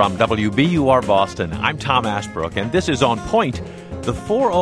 From WBUR Boston, I'm Tom Ashbrook, and this is On Point. The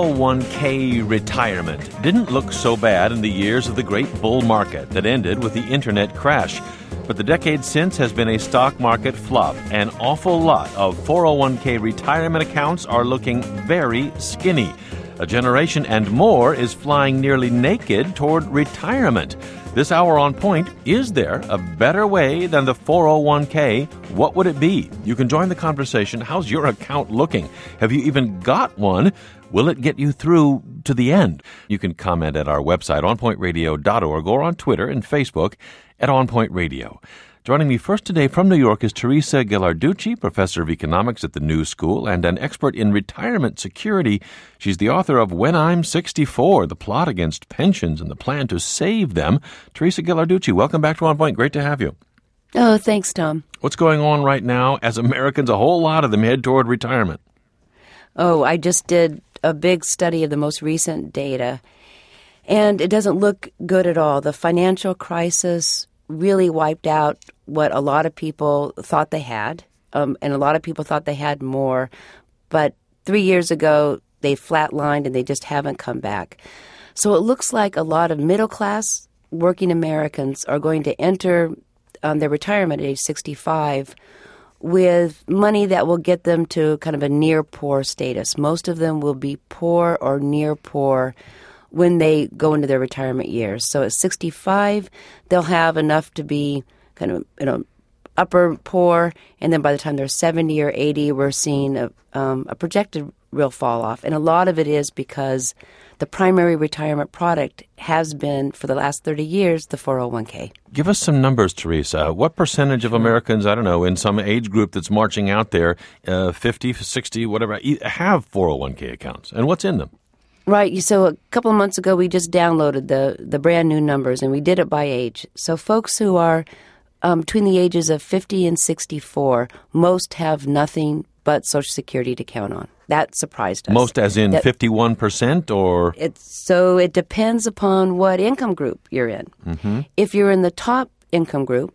401k retirement didn't look so bad in the years of the great bull market that ended with the internet crash. But the decade since has been a stock market flop. An awful lot of 401k retirement accounts are looking very skinny. A generation and more is flying nearly naked toward retirement. This hour on Point, is there a better way than the 401k? What would it be? You can join the conversation. How's your account looking? Have you even got one? Will it get you through to the end? You can comment at our website, onpointradio.org, or on Twitter and Facebook at On Point Radio. Joining me first today from New York is Teresa Ghilarducci, professor of economics at the New School and an expert in retirement security. She's the author of When I'm 64, The Plot Against Pensions and the Plan to Save Them. Teresa Ghilarducci, welcome back to On Point. Great to have you. Oh, thanks, Tom. What's going on right now as Americans, a whole lot of them, head toward retirement? Oh, I just did a big study of the most recent data, and it doesn't look good at all. The financial crisis really wiped out what a lot of people thought they had, and a lot of people thought they had more. But 3 years ago, they flatlined and they just haven't come back. So it looks like a lot of middle-class working Americans are going to enter their retirement at age 65 with money that will get them to kind of a near-poor status. Most of them will be poor or near-poor when they go into their retirement years. So at 65, they'll have enough to be kind of, upper poor, and then by the time they're 70 or 80, we're seeing a projected real fall off. And a lot of it is because the primary retirement product has been, for the last 30 years, the 401k. Give us some numbers, Teresa. What percentage of Americans, I don't know, in some age group that's marching out there, 50, 60, whatever, have 401k accounts? And what's in them? Right. So a couple of months ago, we just downloaded the brand new numbers, and we did it by age. So folks who are between the ages of 50 and 64, most have nothing but Social Security to count on. That surprised us. Most as in 51% or? So it depends upon what income group you're in. Mm-hmm. If you're in the top income group,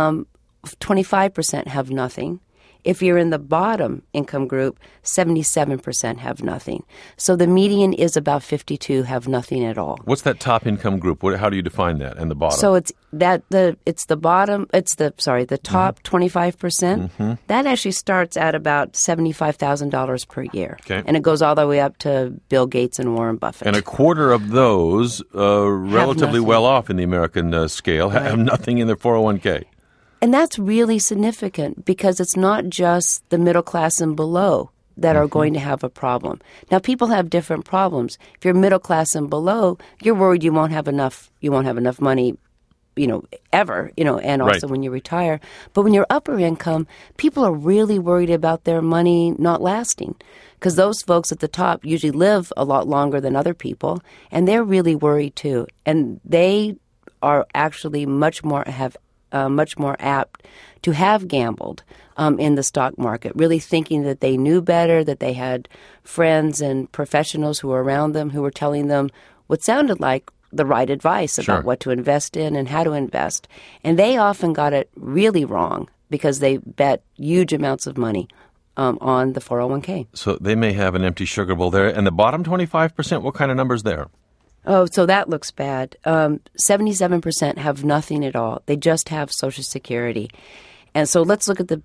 25% have nothing. If you're in the bottom income group, 77% have nothing. So the median is about 52 have nothing at all. What's that top income group? How do you define that? And the bottom? So the top 25%. Mm-hmm. That actually starts at about $75,000 per year. Okay. And it goes all the way up to Bill Gates and Warren Buffett. And a quarter of those, relatively well off in the American scale, have nothing in their 401k. And that's really significant because it's not just the middle class and below that are going to have a problem. Now, people have different problems. If you're middle class and below, you're worried you won't have enough money, ever, and also when you retire. But when you're upper income, people are really worried about their money not lasting because those folks at the top usually live a lot longer than other people, and they're really worried too. And they are actually much more apt to have gambled in the stock market, really thinking that they knew better, that they had friends and professionals who were around them who were telling them what sounded like the right advice about what to invest in and how to invest. And they often got it really wrong because they bet huge amounts of money on the 401k. So they may have an empty sugar bowl there. And the bottom 25%, what kind of numbers there? Oh, so that looks bad. 77% have nothing at all. They just have Social Security. And so let's look at the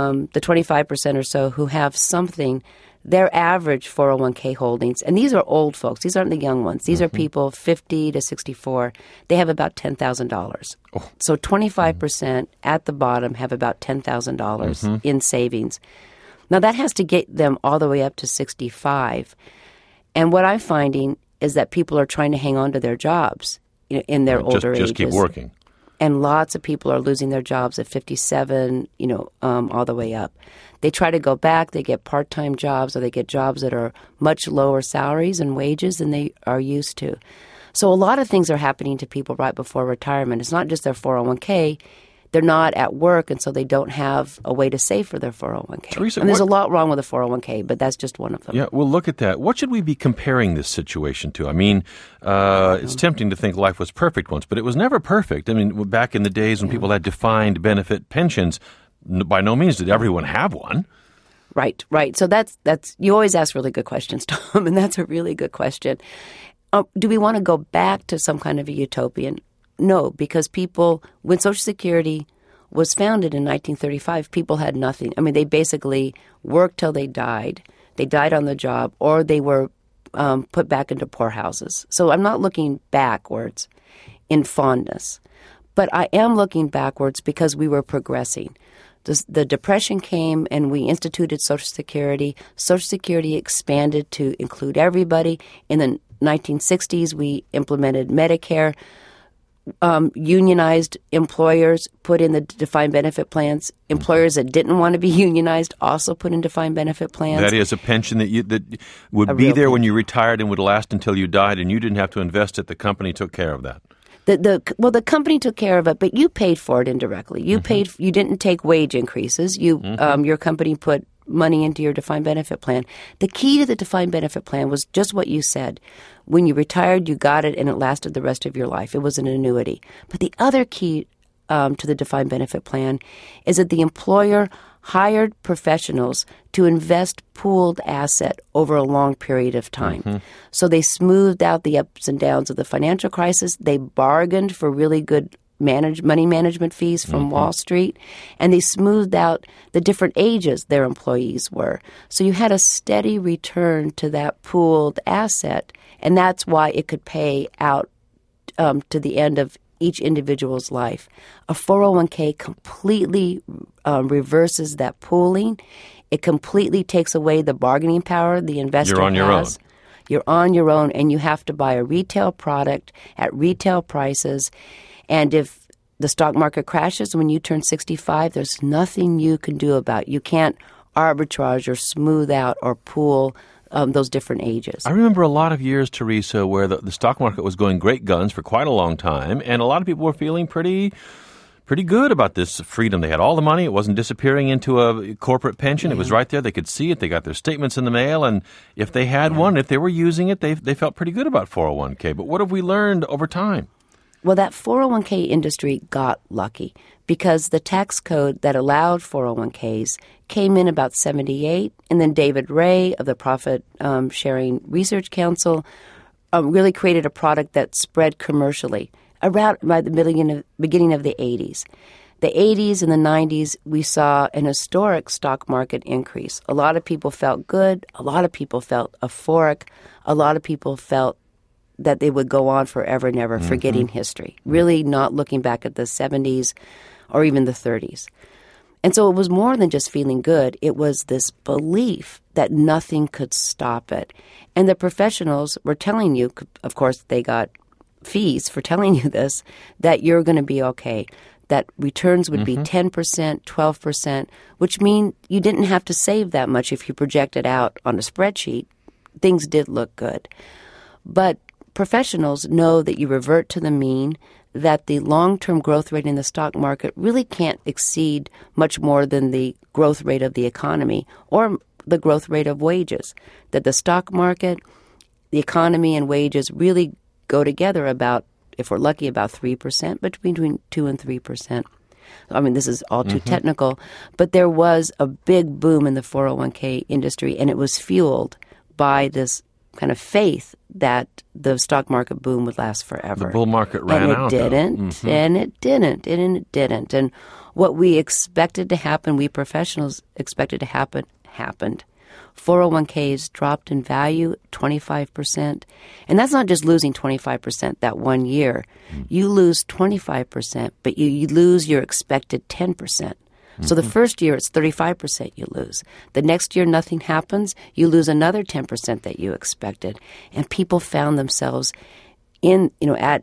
25% or so who have something. Their average 401k holdings, and these are old folks. These aren't the young ones. These are people 50 to 64. They have about $10,000. Oh. So 25% at the bottom have about $10,000 in savings. Now, that has to get them all the way up to 65. And what I'm finding is that people are trying to hang on to their jobs in their older ages. Just keep working. And lots of people are losing their jobs at 57, all the way up. They try to go back, they get part-time jobs, or they get jobs that are much lower salaries and wages than they are used to. So a lot of things are happening to people right before retirement. It's not just their 401k. They're not at work, and so they don't have a way to save for their 401k. Teresa, and there's a lot wrong with a 401k, but that's just one of them. Yeah, well, look at that. What should we be comparing this situation to? I mean, it's tempting to think life was perfect once, but it was never perfect. I mean, back in the days when people had defined benefit pensions, by no means did everyone have one. Right. So that's you always ask really good questions, Tom, and that's a really good question. Do we want to go back to some kind of a utopian? No, because people, when Social Security was founded in 1935, people had nothing. I mean, they basically worked till they died. They died on the job, or they were put back into poorhouses. So I'm not looking backwards in fondness, but I am looking backwards because we were progressing. The Depression came and we instituted Social Security. Social Security expanded to include everybody. In the 1960s, we implemented Medicare. Unionized employers put in the defined benefit plans. Employers that didn't want to be unionized also put in defined benefit plans. That is a pension that would be there when you retired and would last until you died, and you didn't have to invest it. The company took care of that. The company took care of it, but you paid for it indirectly. You paid. You didn't take wage increases. Your company put money into your defined benefit plan. The key to the defined benefit plan was just what you said. When you retired, you got it, and it lasted the rest of your life. It was an annuity. But the other key to the defined benefit plan is that the employer hired professionals to invest pooled asset over a long period of time. So they smoothed out the ups and downs of the financial crisis. They bargained for really good money management fees from Wall Street, and they smoothed out the different ages their employees were. So you had a steady return to that pooled asset, and that's why it could pay out to the end of each individual's life. A 401k completely reverses that pooling. It completely takes away the bargaining power the investor has. You're on your own. You're on your own, and you have to buy a retail product at retail prices. And if the stock market crashes when you turn 65, there's nothing you can do about it. You can't arbitrage or smooth out or pool those different ages. I remember a lot of years, Teresa, where the stock market was going great guns for quite a long time, and a lot of people were feeling pretty good about this freedom. They had all the money. It wasn't disappearing into a corporate pension. It was right there. They could see it. They got their statements in the mail, and if they had one, if they were using it, they felt pretty good about 401k. But what have we learned over time? Well, that 401k industry got lucky because the tax code that allowed 401ks came in about 78, and then David Ray of the Profit Sharing Research Council really created a product that spread commercially around by the beginning of the 80s. The 80s and the 90s, we saw an historic stock market increase. A lot of people felt good. A lot of people felt euphoric. A lot of people felt that they would go on forever and ever, forgetting history, really not looking back at the 70s or even the 30s. And so it was more than just feeling good. It was this belief that nothing could stop it. And the professionals were telling you, of course, they got fees for telling you this, that you're going to be okay, that returns would be 10%, 12%, which means you didn't have to save that much if you projected out on a spreadsheet. Things did look good. But professionals know that you revert to the mean, that the long-term growth rate in the stock market really can't exceed much more than the growth rate of the economy or the growth rate of wages, that the stock market, the economy, and wages really go together about, if we're lucky, about 3%, between 2 and 3%. I mean, this is all too technical, but there was a big boom in the 401k industry, and it was fueled by this kind of faith that the stock market boom would last forever. The bull market ran out. And it didn't. And what we expected to happen, we professionals expected to happen, happened. 401ks dropped in value 25%. And that's not just losing 25% that one year. You lose 25%, but you lose your expected 10%. So the first year it's 35% you lose. The next year nothing happens, you lose another 10% that you expected. And people found themselves in their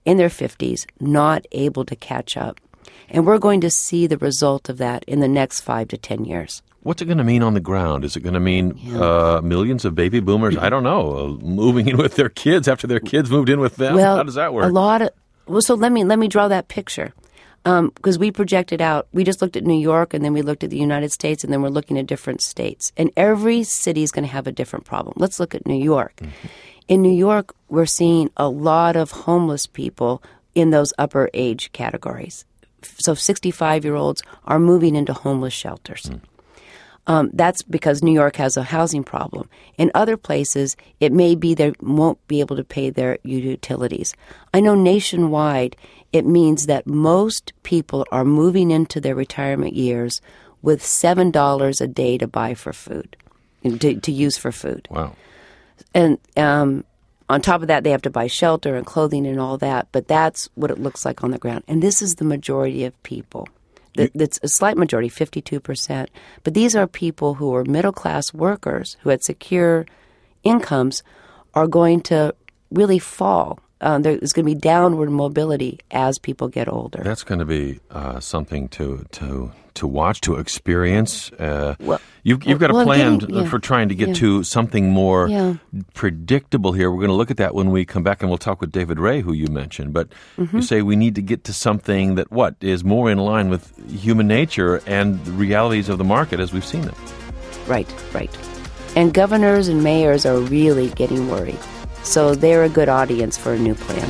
50s not able to catch up. And we're going to see the result of that in the next 5 to 10 years. What's it going to mean on the ground? Is it going to mean millions of baby boomers, I don't know, moving in with their kids after their kids moved in with them? Well, how does that work? So let me draw that picture. Because we projected out, we just looked at New York, and then we looked at the United States, and then we're looking at different states. And every city is going to have a different problem. Let's look at New York. In New York, we're seeing a lot of homeless people in those upper age categories. so 65-year-olds are moving into homeless shelters. That's because New York has a housing problem. In other places, it may be they won't be able to pay their utilities. I know nationwide it means that most people are moving into their retirement years with $7 a day to buy for food, to use for food. Wow. And on top of that, they have to buy shelter and clothing and all that, but that's what it looks like on the ground. And this is the majority of people. That's a slight majority, 52%. But these are people who are middle-class workers who had secure incomes are going to really fall. There's going to be downward mobility as people get older. That's going to be something to watch, to experience. You've got a plan for trying to get to something more predictable here. We're going to look at that when we come back, and we'll talk with David Ray, who you mentioned. But you say we need to get to something that, is more in line with human nature and the realities of the market as we've seen them. Right. And governors and mayors are really getting worried. So they're a good audience for a new plan.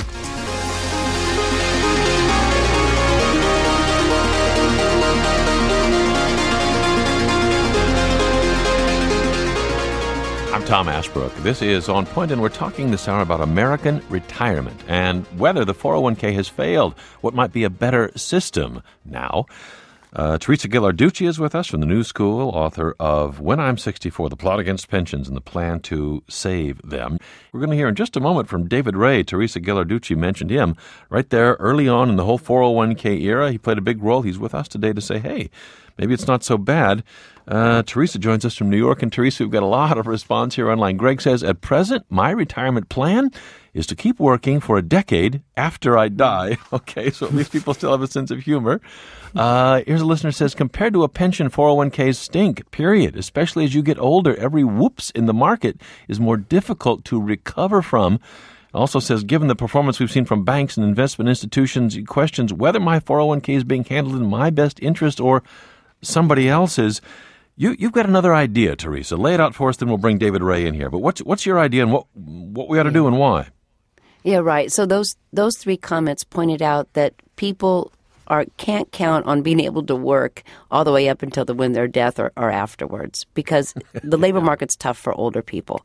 I'm Tom Ashbrook. This is On Point, and we're talking this hour about American retirement and whether the 401k has failed, what might be a better system now. Teresa Ghilarducci is with us from the New School, author of When I'm 64, The Plot Against Pensions and the Plan to Save Them. We're going to hear in just a moment from David Ray. Teresa Ghilarducci mentioned him right there early on in the whole 401k era. He played a big role. He's with us today to say, hey, maybe it's not so bad. Teresa joins us from New York. And Teresa, we've got a lot of response here online. Greg says, at present, my retirement plan is to keep working for a decade after I die. Okay, so at least people still have a sense of humor. Here's a listener who says, compared to a pension, 401ks stink, period. Especially as you get older, every whoops in the market is more difficult to recover from. Also says, given the performance we've seen from banks and investment institutions, he questions whether my 401k is being handled in my best interest or somebody else's. You've got another idea, Teresa. Lay it out for us, then we'll bring David Ray in here. But what's your idea and what we ought to do and why? Yeah, right. So those three comments pointed out that people can't count on being able to work all the way up until when their death or afterwards, because the labor market's tough for older people.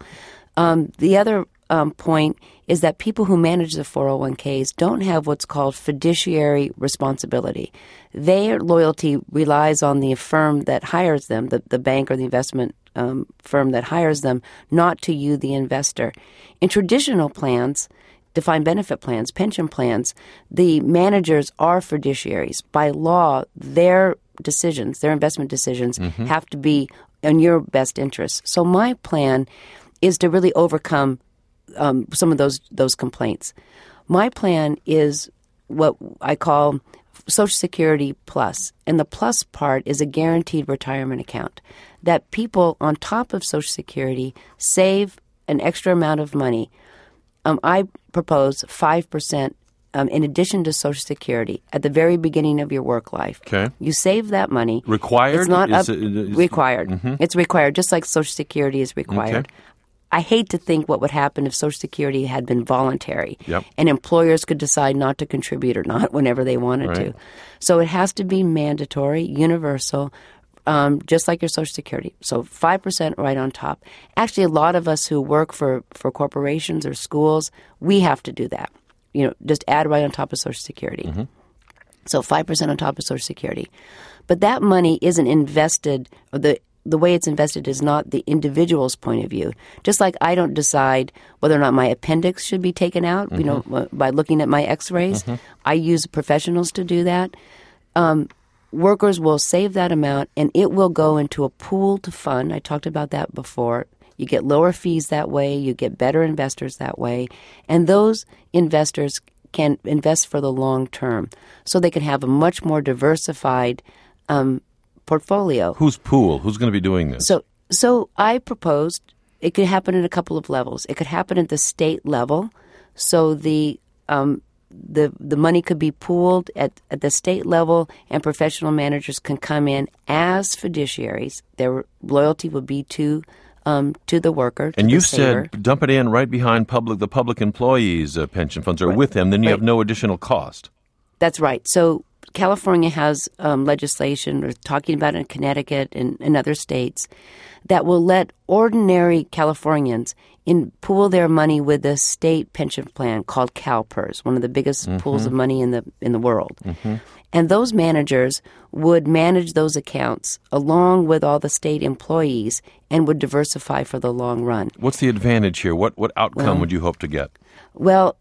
The other point is that people who manage the 401ks don't have what's called fiduciary responsibility. Their loyalty relies on the firm that hires them, the bank or the investment firm that hires them, not to you, the investor. In traditional plans, defined benefit plans, pension plans, the managers are fiduciaries. By law, their decisions, their investment decisions, have to be in your best interest. So my plan is to really overcome some of those complaints. My plan is what I call Social Security Plus, and the plus part is a guaranteed retirement account that people on top of Social Security save an extra amount of money. I propose 5% in addition to Social Security at the very beginning of your work life. Okay. You save that money. Required? It's not required. It's required, just like Social Security is required. Okay. I hate to think what would happen if Social Security had been voluntary and employers could decide not to contribute or not whenever they wanted to. So it has to be mandatory, universal, just like your Social Security. So 5% right on top. Actually, a lot of us who work for corporations or schools, we have to do that. Just add right on top of Social Security. So 5% on top of Social Security. But that money isn't invested, or the way it's invested is not the individual's point of view. Just like I don't decide whether or not my appendix should be taken out, by looking at my x-rays. I use professionals to do that. Workers will save that amount, and it will go into a pooled fund. I talked about that before. You get lower fees that way. You get better investors that way. And those investors can invest for the long term. So they can have a much more diversified portfolio. Whose pool? Who's going to be doing this? So I proposed it could happen at a couple of levels. It could happen at the state level. So the money could be pooled at the state level, and professional managers can come in as fiduciaries. Their loyalty would be to the worker. And you said dump it in right behind the public employees' pension funds, or with them, then you have no additional cost. That's right. So California has legislation, or talking about it in Connecticut and in other states, that will let ordinary Californians pool their money with a state pension plan called CalPERS, one of the biggest pools of money in the world. And those managers would manage those accounts along with all the state employees and would diversify for the long run. What's the advantage here? What outcome would you hope to get? Well,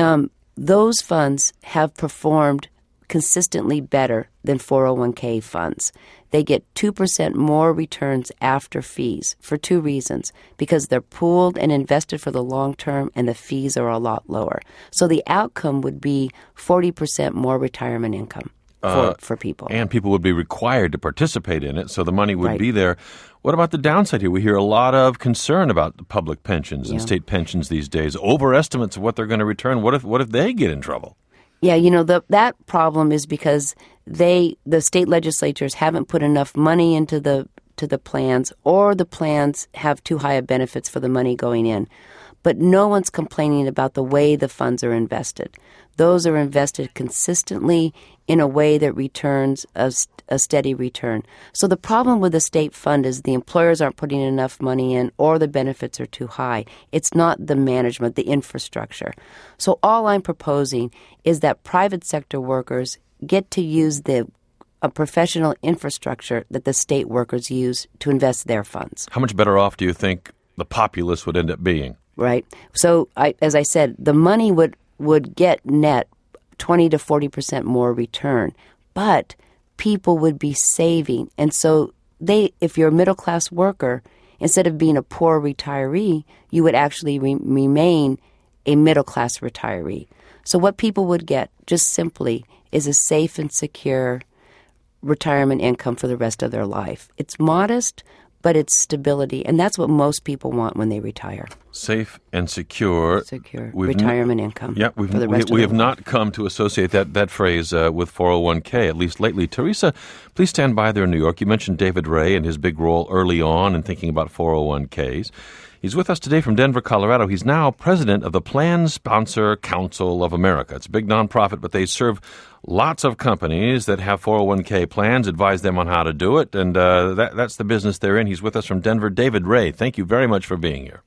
those funds have performed consistently better than 401k funds. They get 2% more returns after fees for two reasons. Because they're pooled and invested for the long term and the fees are a lot lower. So the outcome would be 40% more retirement income for people. And people would be required to participate in it, so the money would be there. What about the downside here? We hear a lot of concern about the public pensions and state pensions these days, overestimates of what they're going to return. What if they get in trouble? Yeah, that problem is because the state legislatures haven't put enough money into the plans, or the plans have too high of benefits for the money going in. But no one's complaining about the way the funds are invested. Those are invested consistently in a way that returns a steady return. So the problem with the state fund is the employers aren't putting enough money in, or the benefits are too high. It's not the management, the infrastructure. So all I'm proposing is that private sector workers get to use a professional infrastructure that the state workers use to invest their funds. How much better off do you think the populace would end up being? Right. So, as I said, the money would get net 20 to 40% more return, but people would be saving. And so if you're a middle-class worker, instead of being a poor retiree, you would actually remain a middle-class retiree. So what people would get, just simply, is a safe and secure retirement income for the rest of their life. It's modest, but it's stability, and that's what most people want when they retire. Safe and secure. Retirement income. Yeah, we have not come to associate that phrase with 401k, at least lately. Teresa, please stand by there in New York. You mentioned David Ray and his big role early on in thinking about 401ks. He's with us today from Denver, Colorado. He's now president of the Plan Sponsor Council of America. It's a big nonprofit, but they serve lots of companies that have 401k plans, advise them on how to do it, and that's the business they're in. He's with us from Denver. David Ray, thank you very much for being here.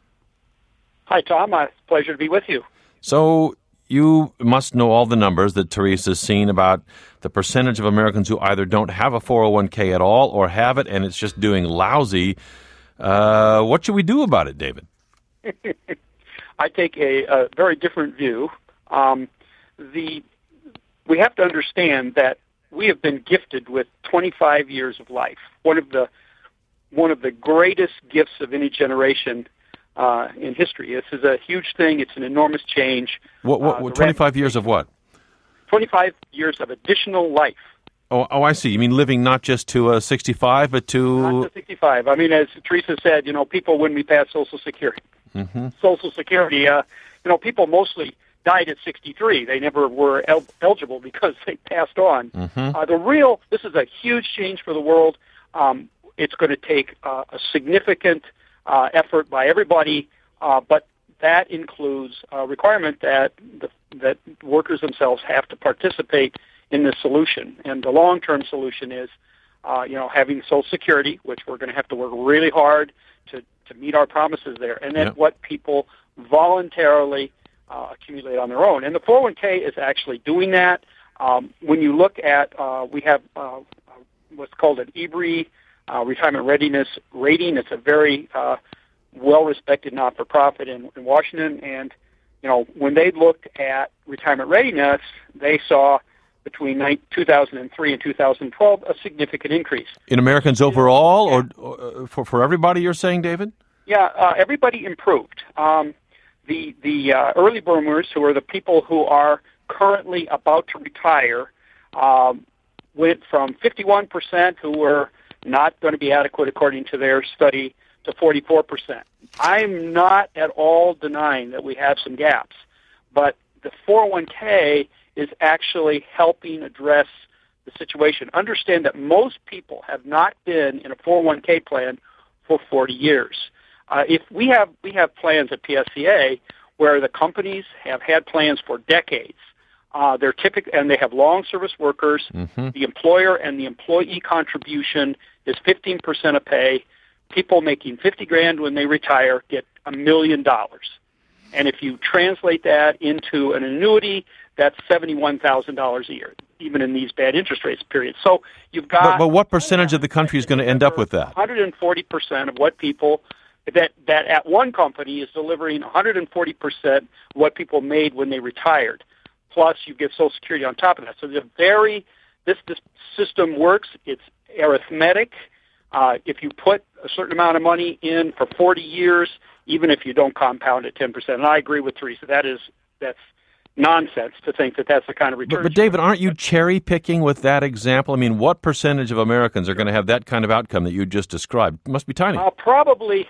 Hi, Tom. It's a pleasure to be with you. So you must know all the numbers that Teresa's seen about the percentage of Americans who either don't have a 401k at all or have it and it's just doing lousy. What should we do about it, David? I take a very different view. We have to understand that we have been gifted with 25 years of life. One of the greatest gifts of any generation in history. This is a huge thing. It's an enormous change. What 25 years of what? 25 years of additional life. Oh, I see. You mean living not just to 65, but to... Not to 65. I mean, as Teresa said, people, when we passed Social Security, people mostly died at 63. They never were eligible because they passed on. This is a huge change for the world. It's going to take a significant effort by everybody, but that includes a requirement that workers themselves have to participate in this solution. And the long-term solution is, having Social Security, which we're going to have to work really hard to meet our promises there, and then what people voluntarily accumulate on their own. And the 401k is actually doing that. When you look at, we have what's called an EBRI, Retirement Readiness Rating. It's a very well-respected not-for-profit in Washington. And, when they looked at retirement readiness, they saw between 2003 and 2012 a significant increase. In Americans overall, or for everybody, you're saying, David? Yeah, everybody improved. The early boomers, who are the people who are currently about to retire, went from 51% who were not going to be adequate according to their study to 44%. I'm not at all denying that we have some gaps, but the 401k is actually helping address the situation. Understand that most people have not been in a 401k plan for 40 years. If we have plans at PSCA where the companies have had plans for decades. They're typical, and they have long service workers. The employer and the employee contribution is 15% of pay. People making $50,000 when they retire get $1 million. And if you translate that into an annuity, that's $71,000 a year, even in these bad interest rates periods. So you've got. But what percentage of the country is going to end up with that? 140% of what people that at one company is delivering 140% what people made when they retired. Plus, you give Social Security on top of that. So this system works. It's arithmetic. If you put a certain amount of money in for 40 years, even if you don't compound at 10%, and I agree with Teresa, that's nonsense to think that that's the kind of return. But David, aren't you cherry picking with that example? I mean, what percentage of Americans are going to have that kind of outcome that you just described? It must be tiny. Probably.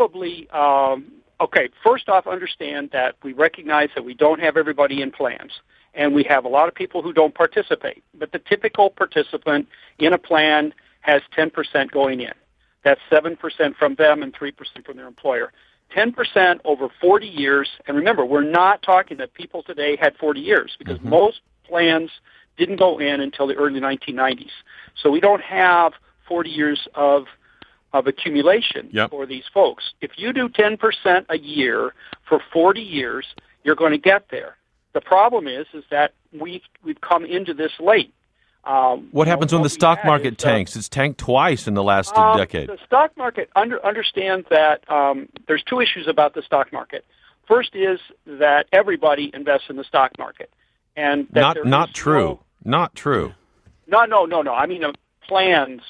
Okay, first off, understand that we recognize that we don't have everybody in plans, and we have a lot of people who don't participate. But the typical participant in a plan has 10% going in. That's 7% from them and 3% from their employer. 10% over 40 years, and remember, we're not talking that people today had 40 years, because most plans didn't go in until the early 1990s. So we don't have 40 years of accumulation for these folks. If you do 10% a year for 40 years, you're going to get there. The problem is that we've come into this late. What happens when the stock market tanks? It's tanked twice in the last decade. The stock market, understand that there's two issues about the stock market. First is that everybody invests in the stock market. And that not true. Not true. No. I mean, plans,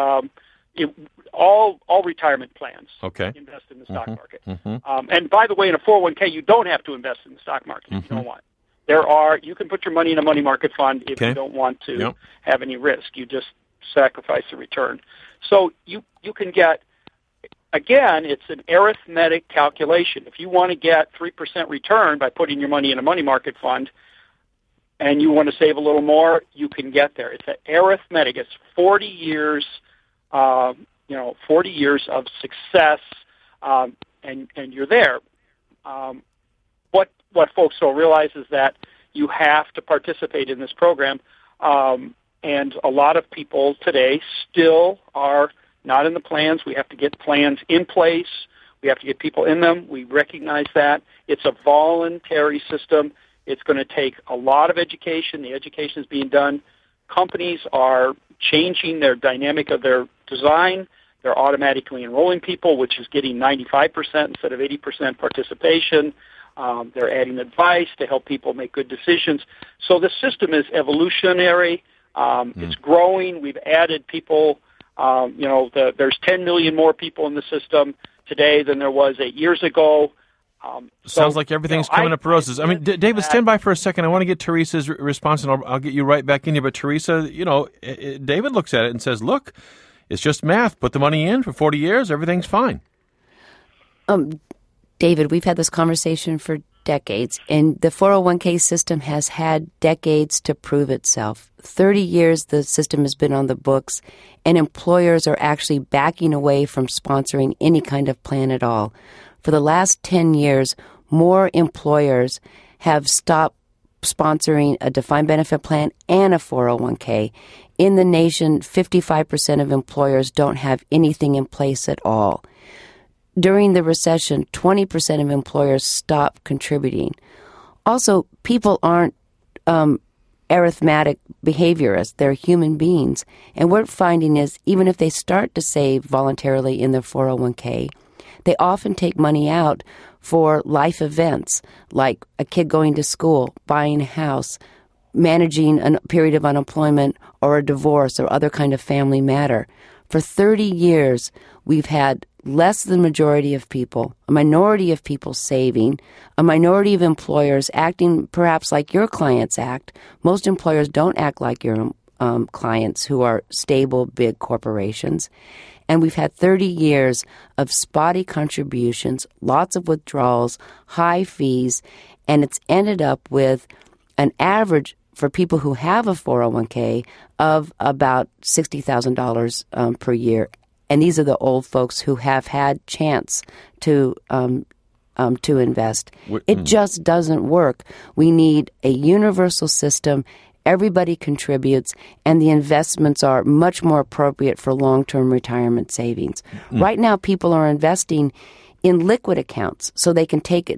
all retirement plans invest in the stock market. And by the way, in a 401k, you don't have to invest in the stock market if you don't want. You can put your money in a money market fund if you don't want to have any risk. You just sacrifice the return. So you can get, again, it's an arithmetic calculation. If you want to get 3% return by putting your money in a money market fund and you want to save a little more, you can get there. It's an arithmetic. It's 40 years, 40 years of success, and you're there. What folks don't realize is that you have to participate in this program, and a lot of people today still are not in the plans. We have to get plans in place. We have to get people in them. We recognize that. It's a voluntary system. It's going to take a lot of education. The education is being done. Companies are changing their dynamic of their design. They're automatically enrolling people, which is getting 95% instead of 80% participation. They're adding advice to help people make good decisions. So the system is evolutionary. It's growing. We've added people. There's 10 million more people in the system today than there was 8 years ago. Sounds like everything's coming up roses. I mean, David, stand by for a second. I want to get Teresa's response, and I'll get you right back in here. But Teresa, David looks at it and says, look, it's just math. Put the money in for 40 years. Everything's fine. David, we've had this conversation for decades, and the 401k system has had decades to prove itself. 30 years the system has been on the books, and employers are actually backing away from sponsoring any kind of plan at all. For the last 10 years, more employers have stopped sponsoring a defined benefit plan and a 401k. In the nation, 55% of employers don't have anything in place at all. During the recession, 20% of employers stopped contributing. Also, people aren't arithmetic behaviorists. They're human beings. And what we're finding is even if they start to save voluntarily in their 401k, they often take money out for life events like a kid going to school, buying a house, managing a period of unemployment or a divorce or other kind of family matter. For 30 years, we've had less than the majority of people, a minority of people saving, a minority of employers acting perhaps like your clients act. Most employers don't act like your clients who are stable, big corporations. And we've had 30 years of spotty contributions, lots of withdrawals, high fees, and it's ended up with an average for people who have a 401k of about $60,000 per year. And these are the old folks who have had chance to to invest. It just doesn't work. We need a universal system. Everybody contributes, and the investments are much more appropriate for long-term retirement savings. Right now, people are investing in liquid accounts, so they can take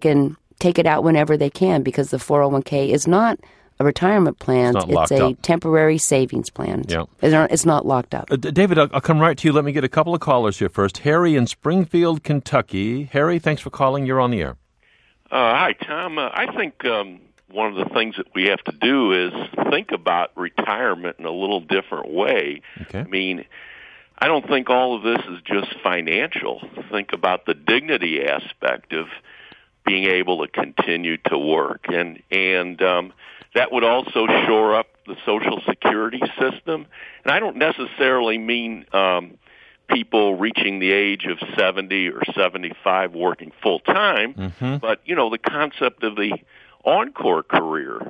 it out whenever they can, because the 401k is not a retirement plan. It's a temporary savings plan. Yeah. It's not locked up. David, I'll come right to you. Let me get a couple of callers here first. Harry in Springfield, Kentucky. Harry, thanks for calling. You're on the air. Hi, Tom. I think one of the things that we have to do is think about retirement in a little different way. Okay. I mean, I don't think all of this is just financial. Think about the dignity aspect of being able to continue to work, and that would also shore up the Social Security system. And I don't necessarily mean people reaching the age of 70 or 75 working full time, but the concept of the encore career.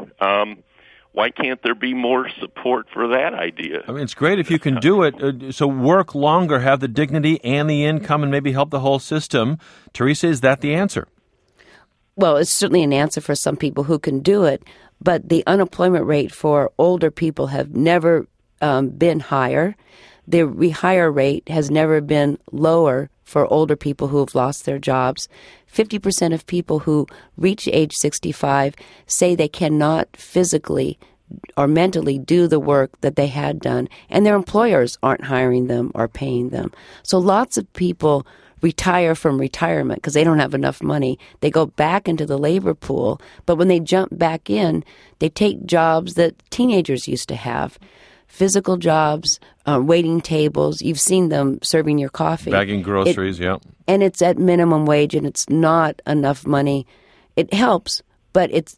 Why can't there be more support for that idea? I mean, it's great if you can do it. So work longer, have the dignity and the income, and maybe help the whole system. Teresa, is that the answer? Well, it's certainly an answer for some people who can do it, but the unemployment rate for older people have never been higher. The rehire rate has never been lower for older people who have lost their jobs. 50% of people who reach age 65 say they cannot physically or mentally do the work that they had done, and their employers aren't hiring them or paying them. So lots of people retire from retirement because they don't have enough money. They go back into the labor pool, but when they jump back in, they take jobs that teenagers used to have. Physical jobs, waiting tables. You've seen them serving your coffee. Bagging groceries, yeah. And it's at minimum wage, and it's not enough money. It helps, but it's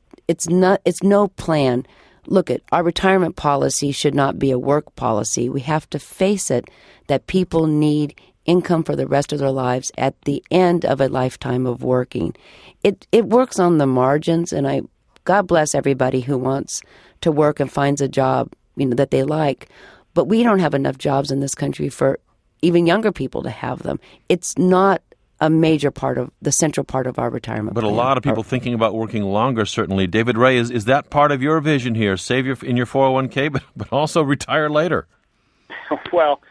no plan. Look, our retirement policy should not be a work policy. We have to face it that people need income for the rest of their lives at the end of a lifetime of working. It works on the margins, and God bless everybody who wants to work and finds a job that they like, but we don't have enough jobs in this country for even younger people to have them. It's not a major part of the central part of our retirement But plan. A lot of people thinking about working longer, certainly. David Ray, is that part of your vision here? Save in your 401k, but also retire later? Well,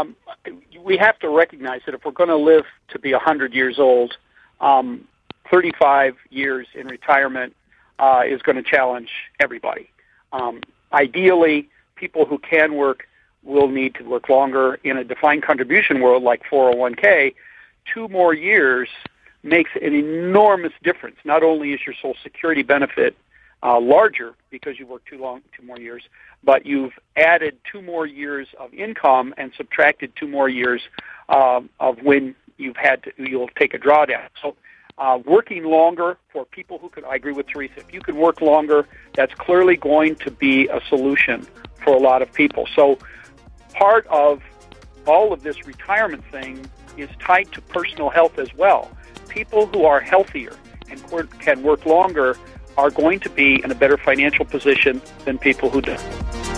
we have to recognize that if we're going to live to be 100 years old, 35 years in retirement is going to challenge everybody. Ideally, people who can work will need to work longer. In a defined contribution world like 401k, 2 more years makes an enormous difference. Not only is your Social Security benefit larger because you worked 2 more years, but you've added 2 more years of income and subtracted 2 more years of when you'll take a drawdown. So working longer for people who could, I agree with Teresa, if you can work longer, that's clearly going to be a solution for a lot of people. So part of all of this retirement thing is tied to personal health as well. People who are healthier and can work longer are going to be in a better financial position than people who don't.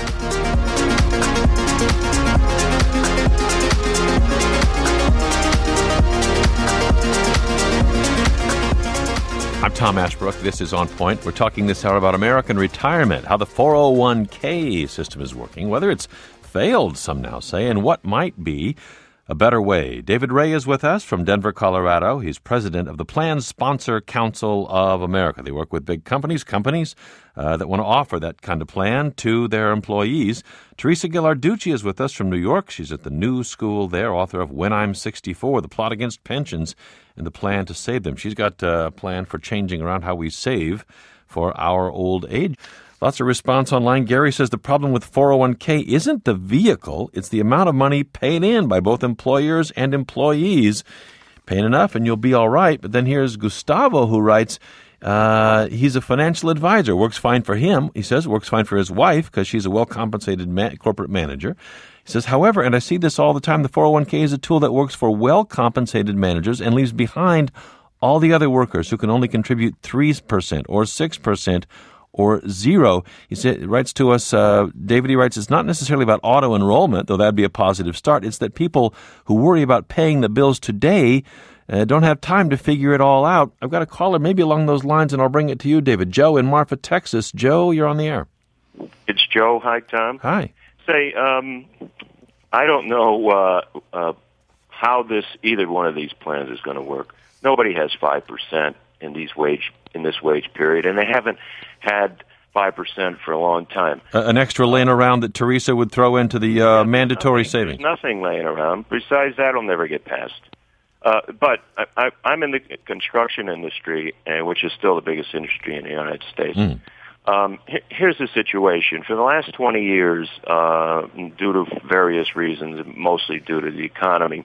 I'm Tom Ashbrook. This is On Point. We're talking this hour about American retirement, how the 401k system is working, whether it's failed, some now say, and what might be a better way. David Ray is with us from Denver, Colorado. He's president of the Plan Sponsor Council of America. They work with big companies that want to offer that kind of plan to their employees. Teresa Ghilarducci is with us from New York. She's at the New School there, author of When I'm 64, The Plot Against Pensions and the Plan to Save Them. She's got a plan for changing around how we save for our old age. Lots of response online. Gary says the problem with 401k isn't the vehicle, it's the amount of money paid in by both employers and employees. Pay enough and you'll be all right. But then here's Gustavo who writes, he's a financial advisor. Works fine for him, he says. Works fine for his wife because she's a well-compensated corporate manager. He says, however, and I see this all the time, the 401k is a tool that works for well-compensated managers and leaves behind all the other workers who can only contribute 3% or 6% or 0. He writes to us, David, he writes, it's not necessarily about auto-enrollment, though that'd be a positive start. It's that people who worry about paying the bills today don't have time to figure it all out. I've got a caller maybe along those lines, and I'll bring it to you, David. Joe in Marfa, Texas. Joe, you're on the air. It's Joe. Hi, Tom. Hi. Say, I don't know how either one of these plans is going to work. Nobody has 5% in this wage period, and they haven't had 5% for a long time. An extra laying around that Teresa would throw into the mandatory savings. There's nothing laying around. Besides, that'll never get passed. But I'm in the construction industry, which is still the biggest industry in the United States. Here's the situation. For the last 20 years, due to various reasons, mostly due to the economy,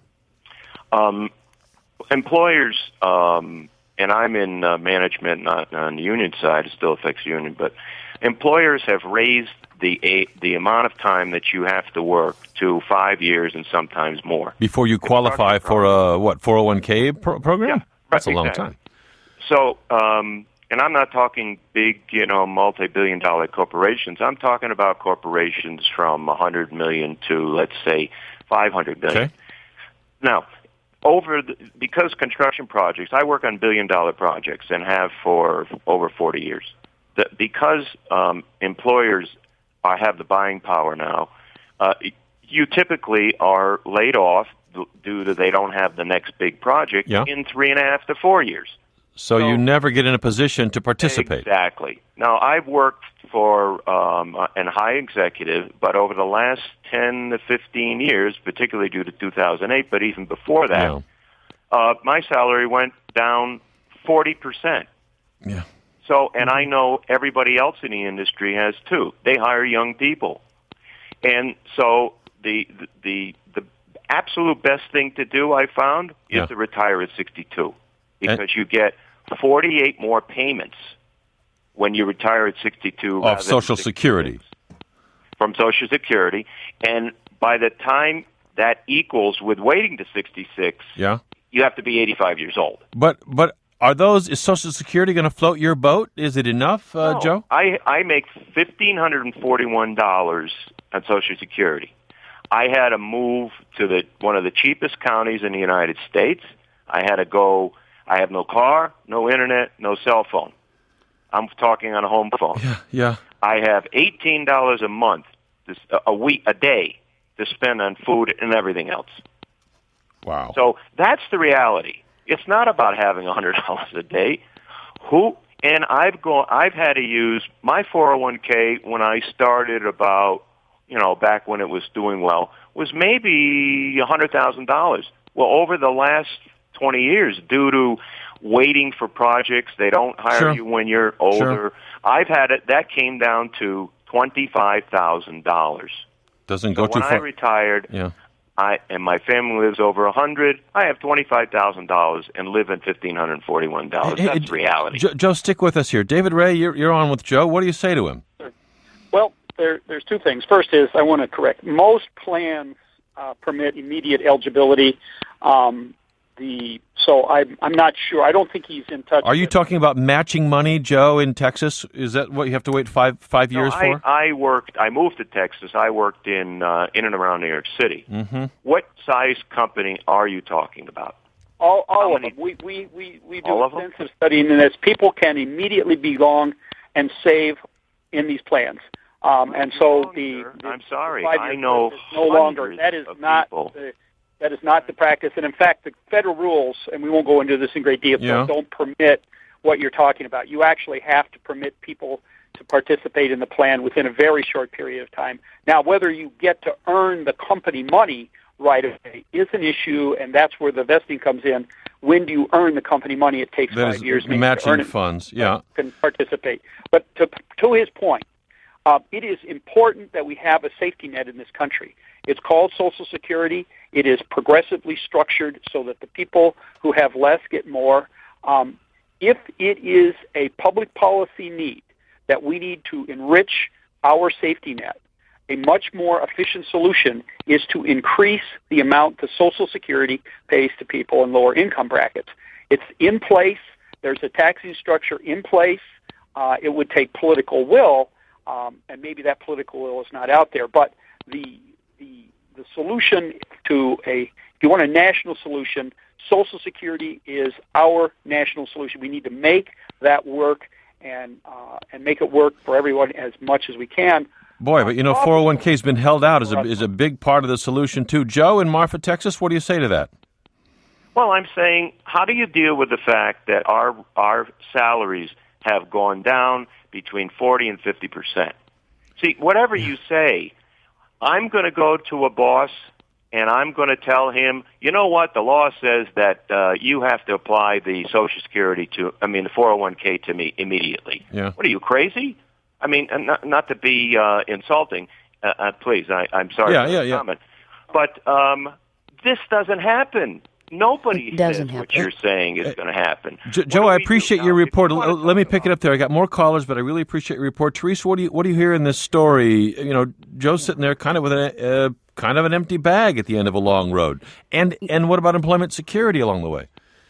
employers, and I'm in management, not on the union side, it still affects the union, but employers have raised the amount of time that you have to work to 5 years and sometimes more. Before you qualify for a, 401k program? Yeah. That's a long time. So, and I'm not talking big, multi-billion-dollar corporations. I'm talking about corporations from $100 million to, let's say, $500 million. Okay. Now, because construction projects, I work on billion-dollar projects and have for over 40 years. Because employers have the buying power now, you typically are laid off due to they don't have the next big project in 3.5 to 4 years. So you never get in a position to participate. Exactly. Now, I've worked for a high executive, but over the last 10 to 15 years, particularly due to 2008, but even before that, my salary went down 40%. Yeah. So, and I know everybody else in the industry has too. They hire young people. And so the absolute best thing to do, I found, is to retire at 62. Because you get 48 more payments when you retire at 62. Off Social Security. From Social Security. And by the time that equals with waiting to 66, you have to be 85 years old. But is Social Security going to float your boat? Is it enough, Joe? I make $1,541 on Social Security. I had to move to one of the cheapest counties in the United States. I had to go. I have no car, no internet, no cell phone. I'm talking on a home phone. Yeah. I have $18 a month, a day, to spend on food and everything else. Wow. So that's the reality. It's not about having $100 a day. And I've had to use my 401k when I started about, back when it was doing well, was maybe $100,000. Well, over the last 20 years, due to waiting for projects, they don't hire you when you're older. I've had it. That came down to $25,000. Doesn't go too far. When I retired, and my family lives over 100, I have $25,000 and live in $1,541. That's reality. Joe, stick with us here. David Ray, you're on with Joe. What do you say to him? Well, there's two things. First is I want to correct. Most plans permit immediate eligibility. So I'm not sure. I don't think he's in touch. Are you talking about matching money, Joe, in Texas? Is that what you have to wait five years for? I moved to Texas. I worked in and around New York City. Mm-hmm. What size company are you talking about? All of them. We do extensive studying in this. People can immediately belong and save in these plans. And so I'm sorry. I know no longer. That is not. That is not the practice. And in fact, the federal rules, and we won't go into this in great detail, don't permit what you're talking about. You actually have to permit people to participate in the plan within a very short period of time. Now, whether you get to earn the company money right away is an issue, and that's where the vesting comes in. When do you earn the company money? It takes 5 years. Matching to funds, can participate. But to his point, it is important that we have a safety net in this country. It's called Social Security. It is progressively structured so that the people who have less get more. If it is a public policy need that we need to enrich our safety net, a much more efficient solution is to increase the amount that Social Security pays to people in lower income brackets. It's in place. There's a taxing structure in place. It would take political will, and maybe that political will is not out there, but the solution if you want a national solution, Social Security is our national solution. We need to make that work and make it work for everyone as much as we can. Boy, but 401k has been held out as a big part of the solution too. Joe in Marfa, Texas, what do you say to that? Well, I'm saying, how do you deal with the fact that our salaries have gone down between 40 and 50%? See, whatever you say, I'm going to go to a boss and I'm going to tell him, you know what, the law says that you have to apply the Social Security the 401k to me immediately. Yeah. What are you, crazy? I mean, not to be insulting, please, I'm sorry for the comment. But this doesn't happen. Nobody says what you're saying is going to happen. Joe, I appreciate your report. Let me pick it up there. I got more callers, but I really appreciate your report. Teresa, what do you hear in this story? Joe's sitting there kind of with an empty bag at the end of a long road. And what about employment security along the way?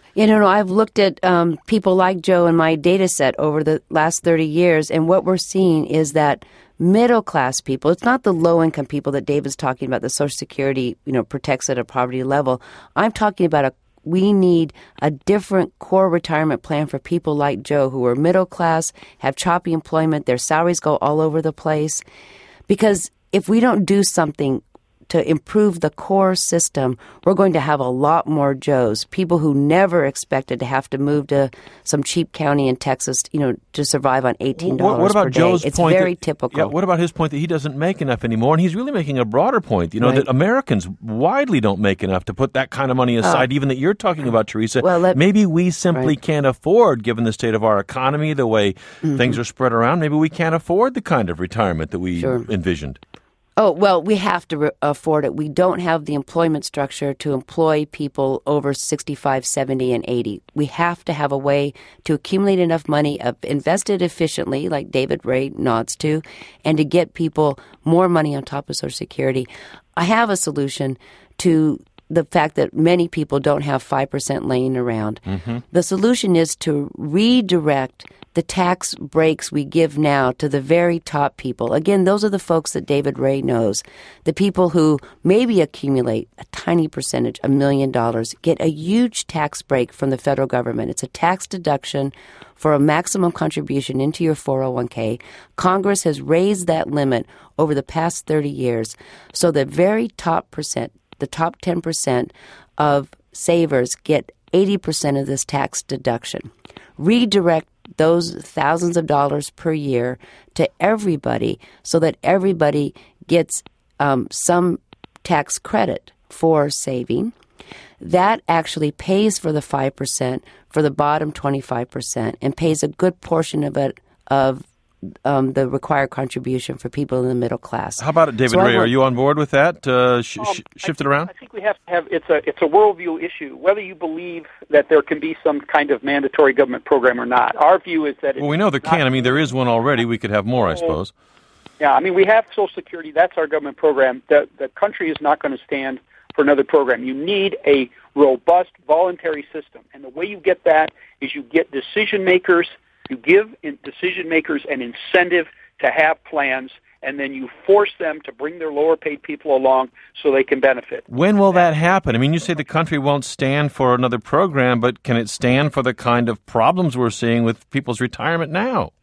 I've looked at people like Joe in my data set over the last 30 years, and what we're seeing is that middle-class people, it's not the low-income people that David's talking about, the Social Security, protects at a poverty level. I'm talking about we need a different core retirement plan for people like Joe who are middle-class, have choppy employment, their salaries go all over the place. Because if we don't do something to improve the core system, we're going to have a lot more Joes, people who never expected to have to move to some cheap county in Texas, to survive on $18 what about per day. Joe's it's point very typical. Yeah, what about his point that he doesn't make enough anymore? And he's really making a broader point, right. that Americans widely don't make enough to put that kind of money aside, even that you're talking about, Teresa. Well, maybe we simply can't afford, given the state of our economy, the way things are spread around, maybe we can't afford the kind of retirement that we envisioned. Oh, well, we have to afford it. We don't have the employment structure to employ people over 65, 70, and 80. We have to have a way to accumulate enough money, invest it efficiently, like David Ray nods to, and to get people more money on top of Social Security. I have a solution to the fact that many people don't have 5% laying around. Mm-hmm. The solution is to redirect the tax breaks we give now to the very top people. Again, those are the folks that David Ray knows. The people who maybe accumulate a tiny percentage, $1 million, get a huge tax break from the federal government. It's a tax deduction for a maximum contribution into your 401k. Congress has raised that limit over the past 30 years. So the very top percent, the top 10% of savers get 80% of this tax deduction. Redirect those thousands of dollars per year to everybody so that everybody gets some tax credit for saving. That actually pays for the 5% for the bottom 25% and pays a good portion of it of the required contribution for people in the middle class. How about it, David Ray? Are you on board with that? Shift it around? I think we have to have it's a worldview issue. Whether you believe that there can be some kind of mandatory government program or not, our view is that. Well, we know there can. I mean, there is one already. We could have more, I suppose. Yeah, I mean, we have Social Security. That's our government program. The country is not going to stand for another program. You need a robust voluntary system, and the way you get that is you get decision makers. You give decision makers an incentive to have plans, and then you force them to bring their lower-paid people along so they can benefit. When will that happen? I mean, you say the country won't stand for another program, but can it stand for the kind of problems we're seeing with people's retirement now?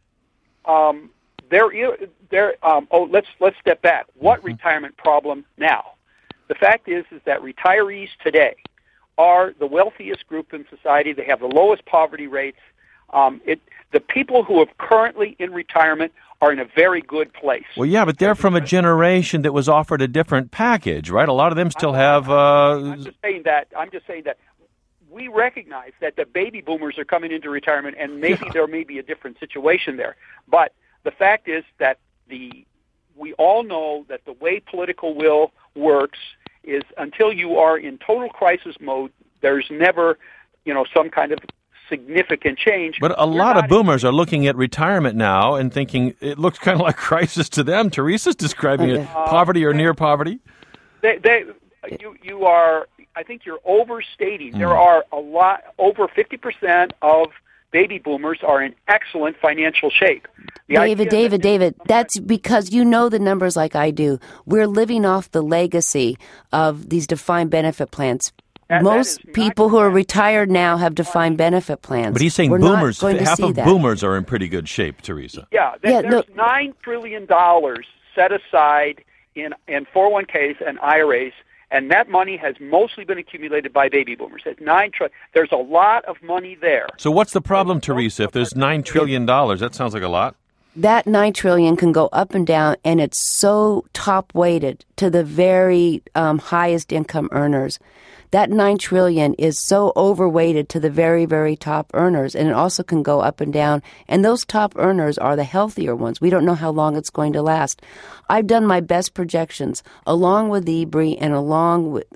Let's step back. What retirement problem now? The fact is that retirees today are the wealthiest group in society. They have the lowest poverty rates. The people who are currently in retirement are in a very good place. Well, yeah, but they're from a generation that was offered a different package, right? A lot of them still have. I'm just saying that we recognize that the baby boomers are coming into retirement, and maybe there may be a different situation there. But the fact is that we all know that the way political will works is until you are in total crisis mode, there's never, some kind of significant change. But a lot of boomers are looking at retirement now and thinking it looks kind of like crisis to them. Teresa's describing it poverty or near poverty. You are. I think you're overstating. There are over 50% of baby boomers are in excellent financial shape. David, that's because you know the numbers like I do. We're living off the legacy of these defined benefit plans. Most people who are retired now have defined benefit plans. But he's saying boomers, half of boomers are in pretty good shape, Teresa. Yeah, there's $9 trillion set aside in 401ks and IRAs, and that money has mostly been accumulated by baby boomers. At there's a lot of money there. So what's the problem, Teresa? If there's $9 trillion, that sounds like a lot. That $9 trillion can go up and down, and it's so top-weighted to the very highest income earners. That $9 trillion is so overweighted to the very, very top earners, and it also can go up and down. And those top earners are the healthier ones. We don't know how long it's going to last. I've done my best projections, along with EBRI and along with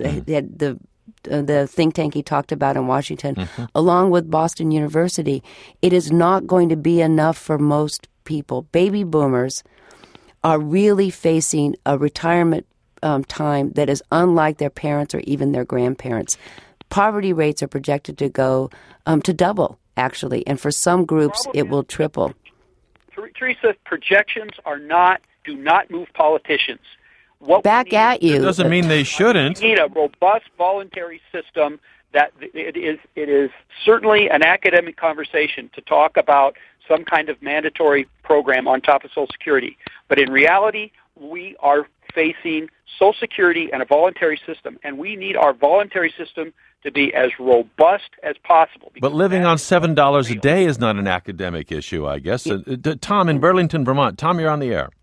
the think tank he talked about in Washington, along with Boston University. It is not going to be enough for most people. Baby boomers are really facing a retirement time that is unlike their parents or even their grandparents. Poverty rates are projected to go to double, actually, and for some groups it will triple. Teresa, projections do not move politicians. Back at you. It doesn't mean they shouldn't. We need a robust voluntary system. That it is certainly an academic conversation to talk about some kind of mandatory program on top of Social Security. But in reality, we are facing Social Security and a voluntary system, and we need our voluntary system to be as robust as possible. But living on $7 a day is not an academic issue, I guess. Tom in Burlington, Vermont. Tom, you're on the air.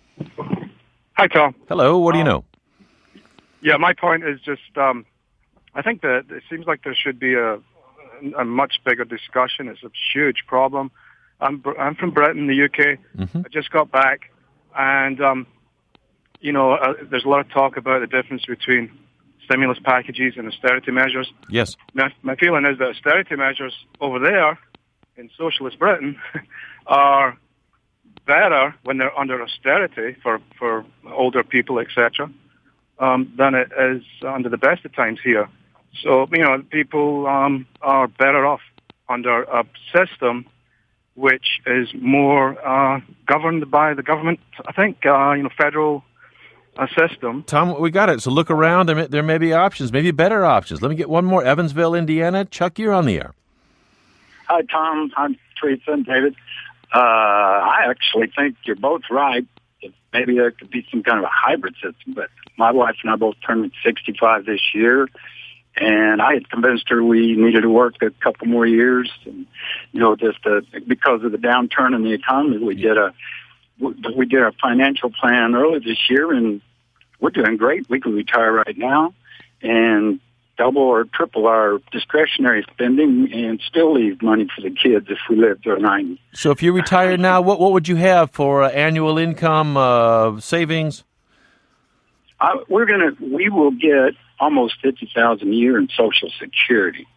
Hi, Tom. Hello. What do you know? Yeah, my point is just I think that it seems like there should be a much bigger discussion. It's a huge problem. I'm from Britain, the UK. I just got back, and there's a lot of talk about the difference between stimulus packages and austerity measures. Yes. Now, my feeling is that austerity measures over there in socialist Britain are better when they're under austerity for older people, etc., than it is under the best of times here. So, people are better off under a system which is more governed by the government, I think, federal system. Tom, we got it. So look around. There may be options, maybe better options. Let me get one more. Evansville, Indiana. Chuck, you're on the air. Hi, Tom. I'm Teresa and David. I actually think you're both right. Maybe there could be some kind of a hybrid system, but my wife and I both turned 65 this year, and I had convinced her we needed to work a couple more years. And, because of the downturn in the economy, we did a financial plan early this year, and we're doing great. We can retire right now and double or triple our discretionary spending and still leave money for the kids if we live to 90. So if you retired now, what would you have for annual income, savings? We will get almost $50,000 a year in Social Security.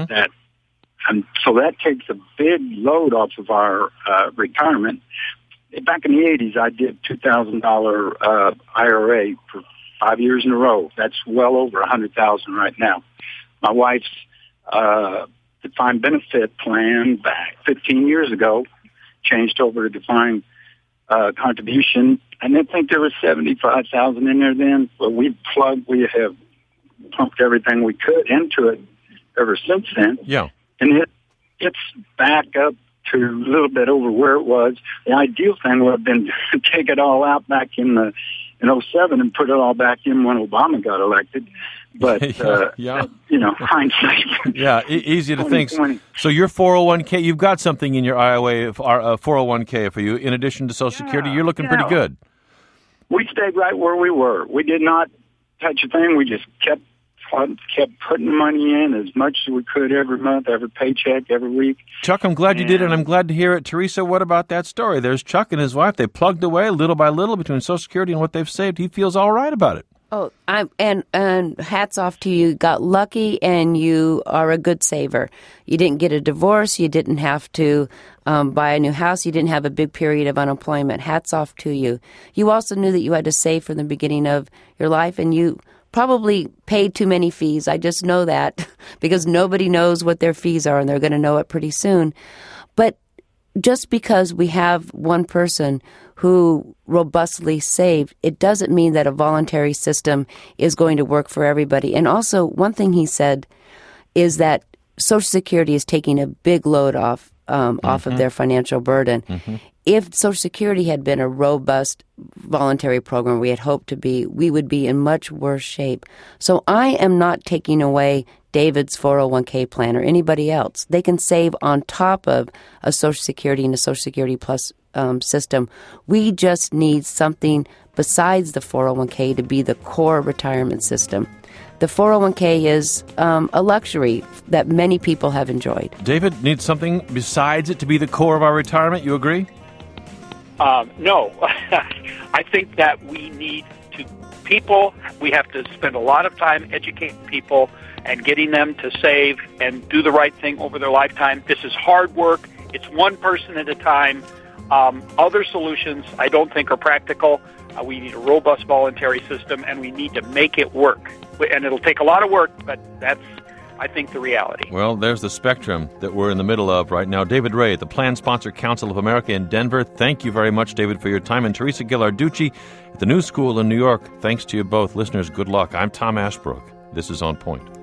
So that takes a big load off of our retirement. Back in the 80s, I did $2,000 IRA for 5 years in a row. That's well over $100,000 right now. My wife's defined benefit plan back 15 years ago changed over to defined contribution. I didn't think there was $75,000 in there then, but we have pumped everything we could into it ever since then. Yeah. And it's back up to a little bit over where it was. The ideal thing would have been to take it all out back in 07 and put it all back in when Obama got elected. But, hindsight. Yeah, easy to think. So your 401k, you've got something in your IRA, 401k for you, in addition to Social Security. You're looking pretty good. We stayed right where we were. We did not touch a thing. We just kept putting money in as much as we could every month, every paycheck, every week. Chuck, I'm glad you did it, and I'm glad to hear it. Teresa, what about that story? There's Chuck and his wife. They plugged away little by little between Social Security and what they've saved. He feels all right about it. Oh, and hats off to you. Got lucky, and you are a good saver. You didn't get a divorce. You didn't have to buy a new house. You didn't have a big period of unemployment. Hats off to you. You also knew that you had to save from the beginning of your life, and you probably paid too many fees. I just know that because nobody knows what their fees are, and they're going to know it pretty soon. But just because we have one person who robustly saved, it doesn't mean that a voluntary system is going to work for everybody. And also, one thing he said is that Social Security is taking a big load off of their financial burden. If Social Security had been a robust voluntary program we had hoped to be, we would be in much worse shape. So I am not taking away David's 401k plan or anybody else. They can save on top of a Social Security and a Social Security Plus system. We just need something besides the 401k to be the core retirement system. The 401k is a luxury that many people have enjoyed. David, needs something besides it to be the core of our retirement. You agree? No. I think that we have to spend a lot of time educating people and getting them to save and do the right thing over their lifetime. This is hard work. It's one person at a time. Other solutions I don't think are practical. We need a robust voluntary system, and we need to make it work. And it'll take a lot of work, but that's, I think, the reality. Well, there's the spectrum that we're in the middle of right now. David Ray, the Plan Sponsor Council of America in Denver. Thank you very much, David, for your time. And Teresa Ghilarducci at the New School in New York. Thanks to you both. Listeners, good luck. I'm Tom Ashbrook. This is On Point.